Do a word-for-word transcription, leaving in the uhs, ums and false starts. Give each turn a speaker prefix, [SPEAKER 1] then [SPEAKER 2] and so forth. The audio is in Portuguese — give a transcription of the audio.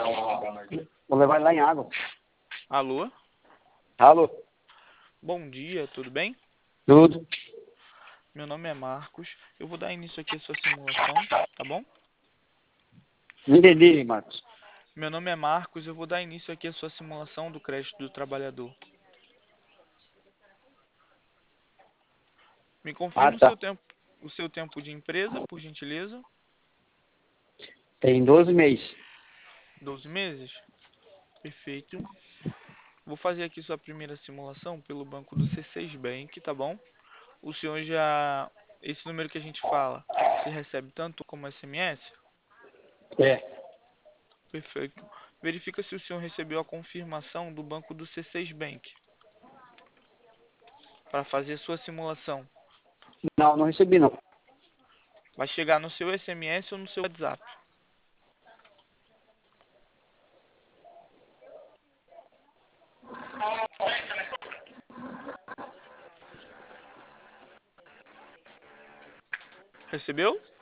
[SPEAKER 1] Vou levar ele lá em água.
[SPEAKER 2] Alô?
[SPEAKER 1] Alô?
[SPEAKER 2] Bom dia, tudo bem?
[SPEAKER 1] Tudo?
[SPEAKER 2] Meu nome é Marcos. Eu vou dar início aqui à sua simulação, tá bom?
[SPEAKER 1] Não entendi, Marcos.
[SPEAKER 2] Meu nome é Marcos. Eu vou dar início aqui à sua simulação do crédito do trabalhador. Me
[SPEAKER 1] Ah,
[SPEAKER 2] confirme o
[SPEAKER 1] tá.
[SPEAKER 2] seu tempo, o seu tempo de empresa, por gentileza.
[SPEAKER 1] Tem doze meses.
[SPEAKER 2] doze meses? Perfeito. Vou fazer aqui sua primeira simulação pelo banco do C seis Bank, tá bom? O senhor já... Esse número que a gente fala, você recebe tanto como S M S?
[SPEAKER 1] É.
[SPEAKER 2] Perfeito. Verifica se o senhor recebeu a confirmação do banco do C seis Bank para fazer sua simulação.
[SPEAKER 1] Não, não recebi não.
[SPEAKER 2] Vai chegar no seu S M S ou no seu WhatsApp. Recebeu?